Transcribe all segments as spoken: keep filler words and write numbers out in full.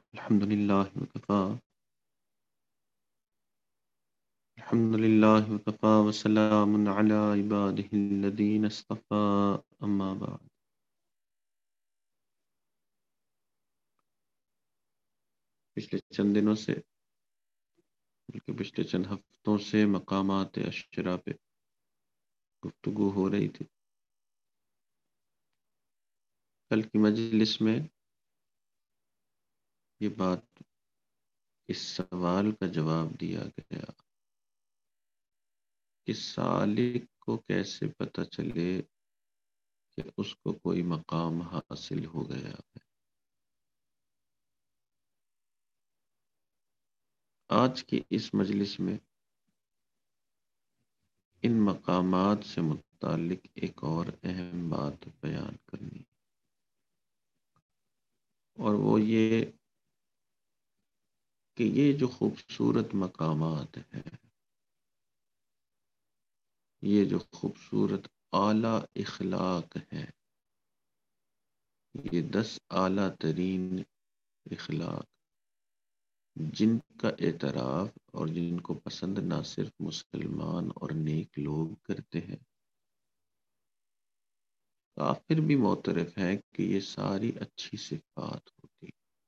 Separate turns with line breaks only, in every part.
الحمد لله وكفى الحمد لله وكفى وسلام على عباده الذين اصطفى أما بعد. پچھلے چند دنوں سے بلکہ پچھلے چند ہفتوں سے مقامات عشرہ پہ گفتگو ہو رہی تھی. کل کی مجلس میں یہ بات اس سوال کا جواب دیا گیا کہ سالک کو کیسے پتہ چلے کہ اس کو کوئی مقام حاصل ہو گیا ہے. آج کی اس مجلس میں ان مقامات سے متعلق ایک اور اہم بات بیان کرنی، اور وہ یہ کہ یہ جو خوبصورت مقامات ہیں، یہ جو خوبصورت اعلیٰ اخلاق ہیں، یہ دس اعلیٰ ترین اخلاق جن کا اعتراف اور جن کو پسند نہ صرف مسلمان اور نیک لوگ کرتے ہیں، کافر بھی معترف ہیں کہ یہ ساری اچھی صفات ہوتی.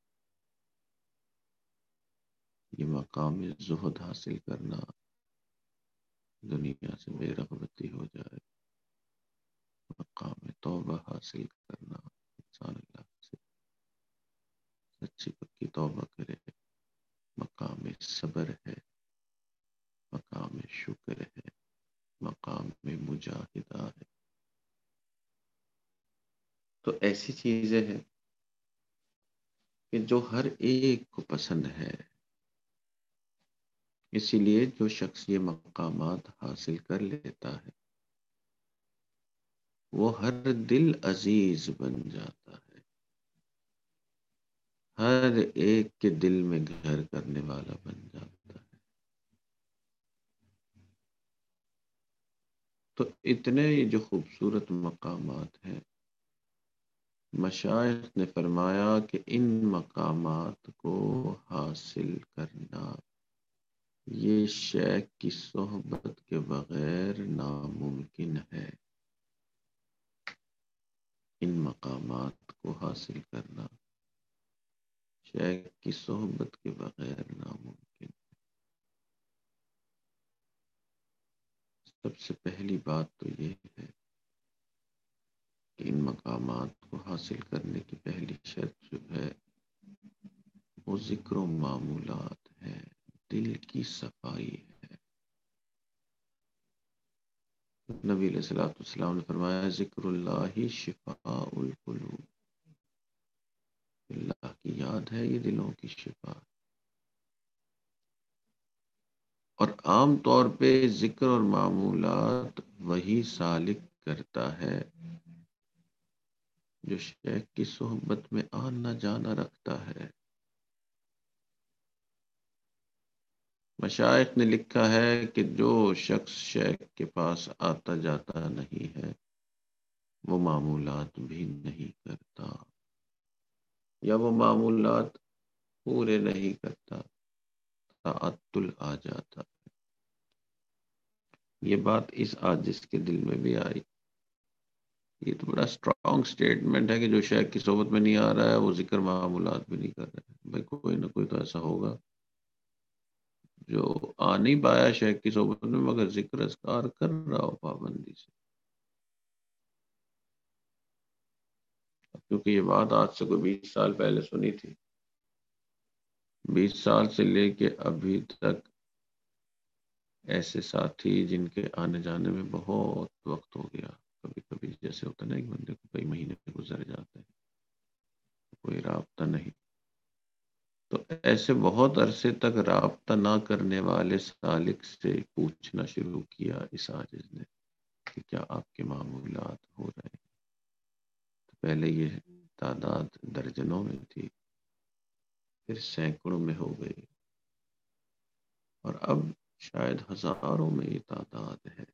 یہ مقام زہد حاصل کرنا، دنیا سے بے رغبتی ہو جائے، مقام توبہ حاصل کرنا، انسان اللہ سے سچی پکی توبہ کرے، مقام صبر ہے، مقام شکر ہے، مقام مجاہدہ ہے. تو ایسی چیزیں ہیں کہ جو ہر ایک کو پسند ہے. اسی لیے جو شخص یہ مقامات حاصل کر لیتا ہے وہ ہر دل عزیز بن جاتا ہے، ہر ایک کے دل میں گھر کرنے والا بن جاتا ہے. تو اتنے یہ جو خوبصورت مقامات ہیں، مشائخ نے فرمایا کہ ان مقامات کو حاصل کرنا یہ شیخ کی صحبت کے بغیر ناممکن ہے. ان مقامات کو حاصل کرنا شیخ کی صحبت کے بغیر ناممکن. سب سے پہلی بات تو یہ ہے کہ ان مقامات کو حاصل کرنے کی پہلی شرط جو ہے وہ ذکر و معمولات ہے، دل کی صفائی ہے. نبی علیہ الصلوۃ والسلام نے فرمایا ذکر اللہ شفاء القلوب، اللہ کی یاد ہے یہ دلوں کی شفا. اور عام طور پہ ذکر اور معمولات وہی سالک کرتا ہے جو شیخ کی صحبت میں آنا جانا رکھتا ہے. مشائخ نے لکھا ہے کہ جو شخص شیخ کے پاس آتا جاتا نہیں ہے وہ معمولات بھی نہیں کرتا، یا وہ معمولات پورے نہیں کرتا، تعطل آ جاتا. یہ بات اس عاجز کے دل میں بھی آئی. یہ تو بڑا اسٹرانگ سٹیٹمنٹ ہے کہ جو شیخ کی صحبت میں نہیں آ رہا ہے وہ ذکر معمولات بھی نہیں کر رہا ہے. بھائی کوئی نہ کوئی تو ایسا ہوگا جو آ نہیں پایا شیخ کی صحبت میں مگر ذکر اذکار کر رہا ہو پابندی سے. کیونکہ یہ بات آج سے کوئی بیس سال پہلے سنی تھی، بیس سال سے لے کے ابھی تک ایسے ساتھی جن کے آنے جانے میں بہت وقت ہو گیا. کبھی کبھی جیسے ہوتا ہے نا ایک بندے کو کئی مہینے گزر جاتے ہیں، کوئی رابطہ نہیں. تو ایسے بہت عرصے تک رابطہ نہ کرنے والے سالک سے پوچھنا شروع کیا اس عاجز نے کہ کیا آپ کے معمولات ہو رہے ہیں. تو پہلے یہ تعداد درجنوں میں تھی، پھر سینکڑوں میں ہو گئی، اور اب شاید ہزاروں میں یہ تعداد ہے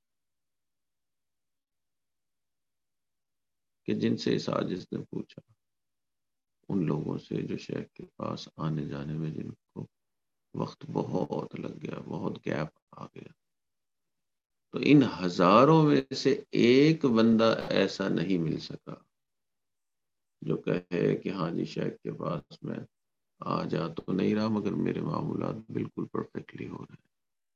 کہ جن سے اس عاجز نے پوچھا ان لوگوں سے جو شیخ کے پاس آنے جانے میں جن کو وقت بہت لگ گیا، بہت گیپ آ گیا. تو ان ہزاروں میں سے ایک بندہ ایسا نہیں مل سکا جو کہے کہ ہاں جی شیخ کے پاس میں آ جا تو نہیں رہا مگر میرے معمولات بالکل پرفیکٹلی ہو رہے ہیں.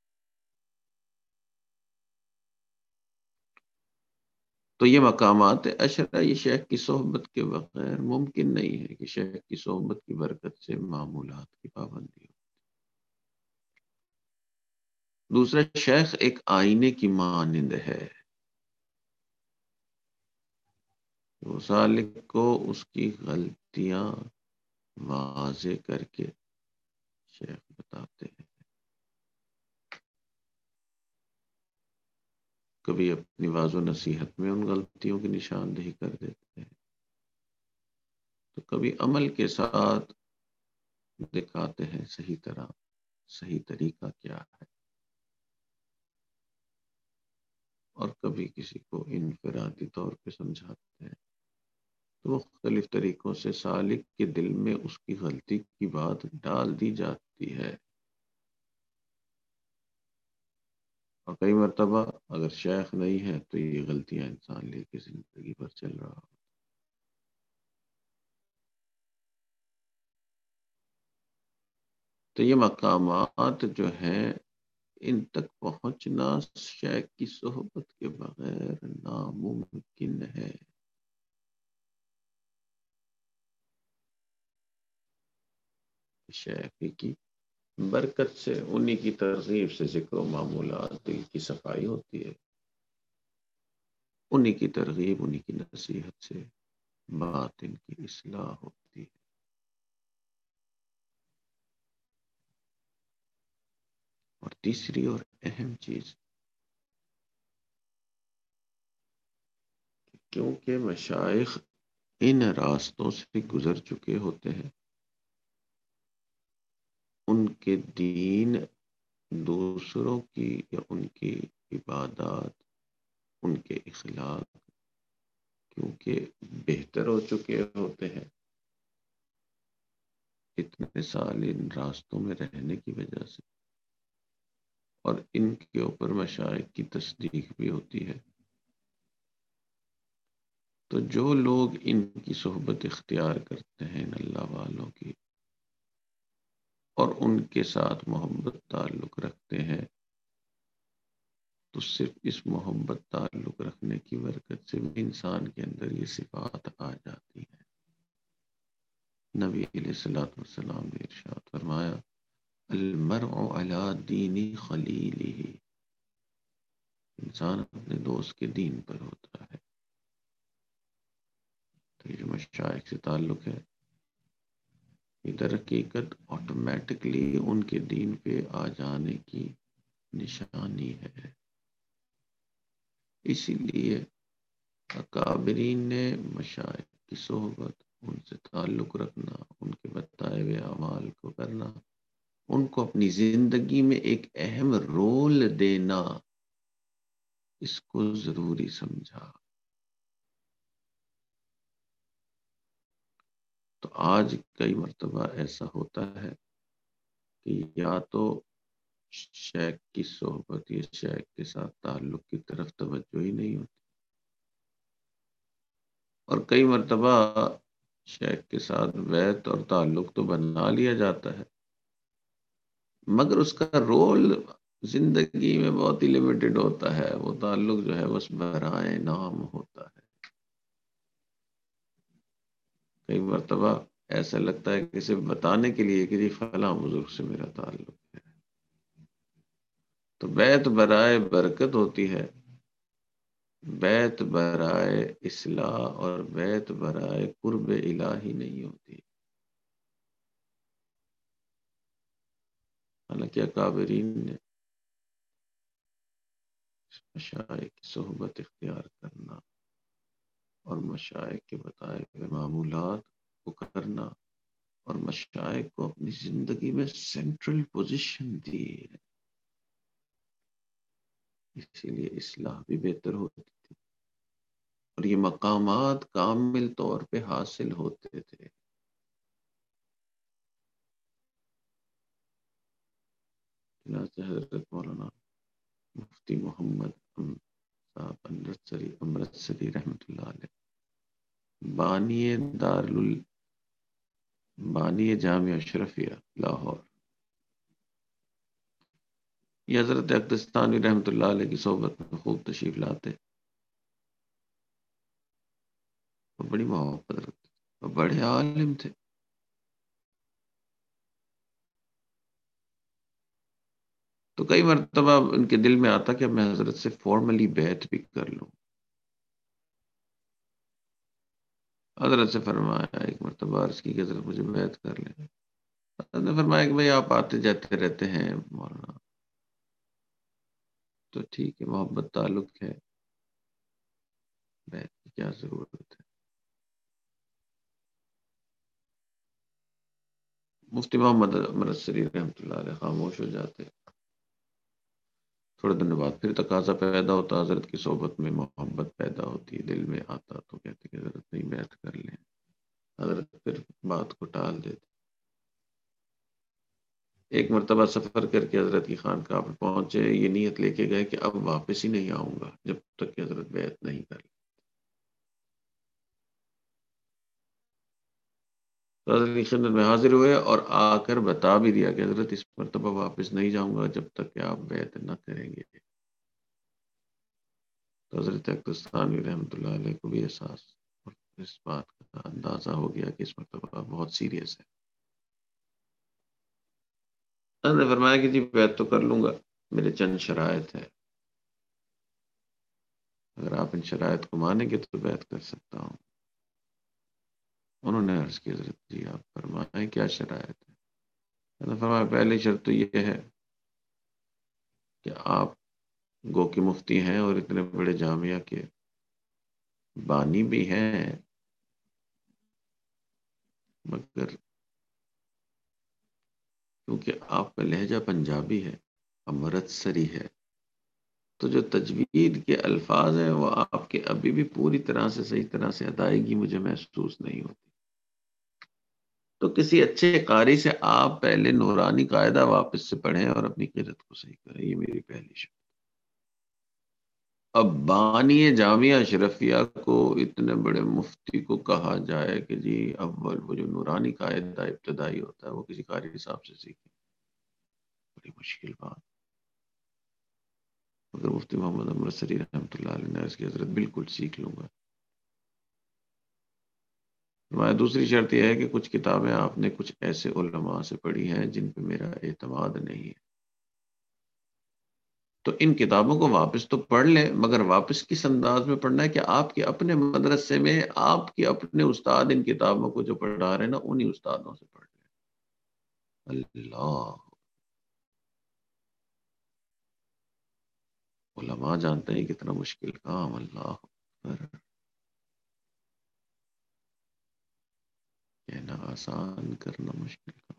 تو یہ مقامات عشرہ یہ شیخ کی صحبت کے بغیر ممکن نہیں ہے کہ شیخ کی صحبت کی برکت سے معمولات کی پابندی ہو. دوسرا، شیخ ایک آئینے کی مانند ہے. وہ سالک کو اس کی غلطیاں واضح کر کے شیخ بتاتے ہیں. کبھی اپنی واضح و نصیحت میں ان غلطیوں کی نشاندہی کر دیتے ہیں، تو کبھی عمل کے ساتھ دکھاتے ہیں صحیح طرح صحیح طریقہ کیا ہے، اور کبھی کسی کو انفرادی طور پہ سمجھاتے ہیں. تو مختلف طریقوں سے سالک کے دل میں اس کی غلطی کی بات ڈال دی جاتی ہے. اور کئی مرتبہ اگر شیخ نہیں ہے تو یہ غلطیاں انسان لے کے زندگی پر چل رہا ہو. تو یہ مقامات جو ہیں ان تک پہنچنا شیخ کی صحبت کے بغیر ناممکن ہے. شیخ کی برکت سے، انہی کی ترغیب سے ذکر و معمولات دل کی صفائی ہوتی ہے. انہی کی ترغیب، انہی کی نصیحت سے باطن کی اصلاح ہوتی ہے. اور تیسری اور اہم چیز، کیونکہ مشائخ ان راستوں سے گزر چکے ہوتے ہیں، ان کے دین دوسروں کی یا ان کی عبادات، ان کے اخلاق کیونکہ بہتر ہو چکے ہوتے ہیں اتنے سال ان راستوں میں رہنے کی وجہ سے، اور ان کے اوپر مشائخ کی تصدیق بھی ہوتی ہے. تو جو لوگ ان کی صحبت اختیار کرتے ہیں ان اللہ والوں کی، اور ان کے ساتھ محبت تعلق رکھتے ہیں، تو صرف اس محبت تعلق رکھنے کی برکت سے بھی انسان کے اندر یہ صفات آ جاتی ہیں. نبی علیہ الصلوۃ والسلام نے ارشاد فرمایا، المرء علی دین خلیلہ، انسان اپنے دوست کے دین پر ہوتا ہے. تو یہ جو مشائخ سے تعلق ہے، یہ در حقیقت آٹومیٹکلی ان کے دین پہ آ جانے کی نشانی ہے. اسی لیے اکابرین نے مشائخ کی صحبت، ان سے تعلق رکھنا، ان کے بتائے ہوئے اعمال کو کرنا، ان کو اپنی زندگی میں ایک اہم رول دینا، اس کو ضروری سمجھا. تو آج کئی مرتبہ ایسا ہوتا ہے کہ یا تو شیخ کی صحبت یا شیخ کے ساتھ تعلق کی طرف توجہ ہی نہیں ہوتی، اور کئی مرتبہ شیخ کے ساتھ بیعت اور تعلق تو بنا لیا جاتا ہے مگر اس کا رول زندگی میں بہت ہی لمیٹڈ ہوتا ہے. وہ تعلق جو ہے بس برائے نام ہوتا ہے. کئی مرتبہ ایسا لگتا ہے کہ صرف بتانے کے لیے کہ جی فلاں بزرگ سے میرا تعلق ہے. تو بیعت برائے برکت ہوتی ہے، بیعت برائے اصلاح اور بیعت برائے قرب الہی نہیں ہوتی. حالانکہ اکابرین نے مشائخ کی صحبت اختیار کرنا اور مشائخ کے بتائے ہوئے معمولات کو کرنا اور مشائخ کو اپنی زندگی میں سینٹرل پوزیشن دی ہے، اسی لیے اصلاح بھی بہتر ہوتی تھی اور یہ مقامات کامل طور پہ حاصل ہوتے تھے. حضرت مولانا مفتی محمد ام- صاحب امرتسری امرتسری رحمۃ اللہ علیہ، بانی دار ال بانی جامعہ اشرفیہ لاہور، یہ حضرت اقدستانی رحمۃ اللہ علیہ کی صحبت میں خوب تشریف لاتے اور بڑی محبت رکھتے اور بڑے عالم تھے۔ تو کئی مرتبہ ان کے دل میں آتا کہ اب میں حضرت سے فارملی بیعت بھی کر لوں۔ حضرت سے فرمایا، ایک مرتبہ عرض کی کہ حضرت مجھے بیعت کر لیں۔ حضرت نے فرمایا کہ بھائی آپ آتے جاتے رہتے ہیں مولانا، تو ٹھیک ہے، محبت تعلق ہے، بیعت کی کیا ضرورت ہے۔ مفتی محمد مرسری رحمۃ اللہ علیہ خاموش ہو جاتے۔ تھوڑے دنوں بعد پھر تقاضا پیدا ہوتا، حضرت کی صحبت میں محبت پیدا ہوتی، دل میں آتا تو کہتے کہ حضرت نہیں بیعت کر لیں۔ حضرت پھر بات کو ٹال دیتے۔ ایک مرتبہ سفر کر کے حضرت کی خانقاہ پر پہنچے، یہ نیت لے کے گئے کہ اب واپس ہی نہیں آؤں گا جب تک کہ حضرت بیعت نہیں کر لیں۔ تو حضرت کی خدمت میں حاضر ہوئے اور آ کر بتا بھی دیا کہ حضرت اس مرتبہ واپس نہیں جاؤں گا جب تک کہ آپ بیعت نہ کریں گے۔ تو حضرت اقدستانی رحمۃ اللہ علیہ کو بھی احساس اور اس بات کا اندازہ ہو گیا کہ اس مرتبہ بہت سیریس ہے۔ حضرت نے فرمایا کہ جی بیعت تو کر لوں گا، میرے چند شرائط ہے، اگر آپ ان شرائط کو مانیں گے تو بیعت کر سکتا ہوں۔ انہوں نے عرض کی حضرت جی آپ فرمائیں کیا شرائط ہے؟ حضرت نے فرمایا پہلی شرط تو یہ ہے کہ آپ گو کے مفتی ہیں اور اتنے بڑے جامعہ کے بانی بھی ہیں، مگر کیونکہ آپ کا لہجہ پنجابی ہے، امرتسری ہے، تو جو تجوید کے الفاظ ہیں وہ آپ کے ابھی بھی پوری طرح سے صحیح طرح سے ادائیگی مجھے محسوس نہیں ہوتی۔ تو کسی اچھے قاری سے آپ پہلے نورانی قاعدہ واپس سے پڑھیں اور اپنی قرت کو صحیح کریں، یہ میری پہلی شرط۔ اب بانی جامعہ اشرفیہ کو اتنے بڑے مفتی کو کہا جائے کہ جی اول وہ جو نورانی قاعدہ ابتدائی ہوتا ہے وہ کسی قاری صاحب سے سیکھیں، بڑی مشکل بات۔ مگر مفتی محمد امرتسری رحمۃ اللہ علیہ نے اس کی حضرت بالکل سیکھ لوں گا۔ ہماری دوسری شرط یہ ہے کہ کچھ کتابیں آپ نے کچھ ایسے علماء سے پڑھی ہیں جن پہ میرا اعتماد نہیں ہے، تو ان کتابوں کو واپس تو پڑھ لیں، مگر واپس کس انداز میں پڑھنا ہے کہ آپ کے اپنے مدرسے میں آپ کے اپنے استاد ان کتابوں کو جو پڑھا رہے ہیں نا انہی استادوں سے پڑھ لیں۔ اللہ، علماء جانتے ہیں کتنا مشکل کام، اللہ اکبر، کہنا آسان کرنا مشکل کام۔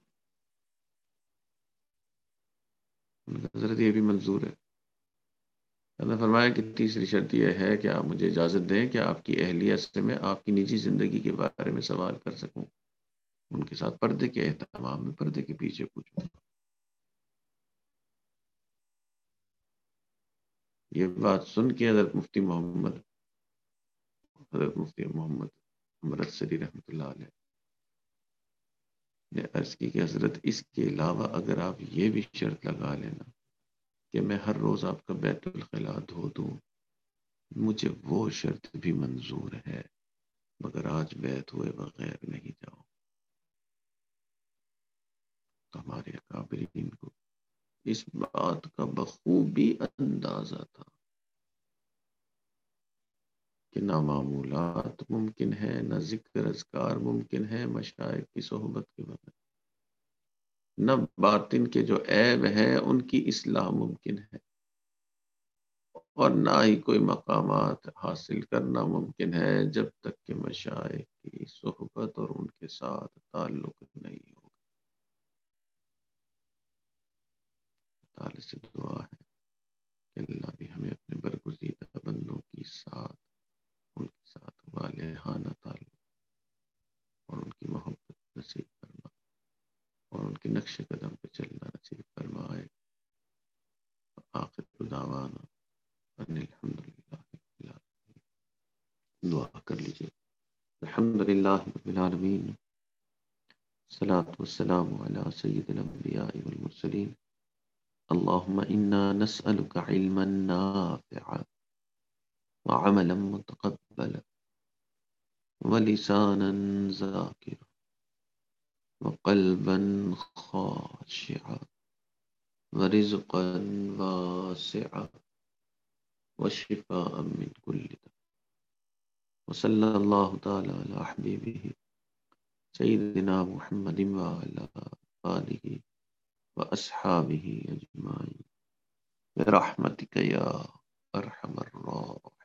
ان کا حضرت یہ بھی منظور ہے۔ اللہ نے فرمایا کہ تیسری شرط یہ ہے کہ آپ مجھے اجازت دیں کہ آپ کی اہلیہ سے میں آپ کی نجی زندگی کے بارے میں سوال کر سکوں، ان کے ساتھ پردے کے اہتمام میں پردے کے پیچھے پوچھوں۔ یہ بات سن کے حضرت مفتی محمد حضرت مفتی محمد امرتسری رحمۃ اللہ علیہ نے عرض کی کہ حضرت اس کے علاوہ اگر آپ یہ بھی شرط لگا لینا کہ میں ہر روز آپ کا بیت الخلا دھو دوں، مجھے وہ شرط بھی منظور ہے، مگر آج بیت ہوئے بغیر نہیں جاؤ۔ تو ہمارے اکابرین کو اس بات کا بخوبی اندازہ تھا کہ نہ معمولات ممکن ہے، نہ ذکر اذکار ممکن ہے مشائخ کی صحبت کے بغیر، نہ باطن کے جو عیب ہیں ان کی اصلاح ممکن ہے، اور نہ ہی کوئی مقامات حاصل کرنا ممکن ہے جب تک کہ مشائخ کی صحبت اور ان کے ساتھ تعلق نہیں ہوگا۔ تعالی سے دعا ہے کہ اللہ بھی ہمیں اپنے برگزیدہ بندوں کی ساتھ ان کے ساتھ والہانہ تعلق اور ان کی محبت نصیب فرما، اور ان کے نقش قدم پہ چلنا نصیب فرمائے۔ لله رب العالمين، الصلاة والسلام على سيد الأنبياء والمرسلين. اللهم إنا نسألك علما نافعا وعملا متقبلا ولسانا ذاكرا وقلبا خاشعا ورزقا واسعا وشفاء من كل داء. وصلى الله تعالى على حبيبه سيدنا محمد وعلى آله وأصحابه أجمعين برحمتك يا أرحم الراحمين.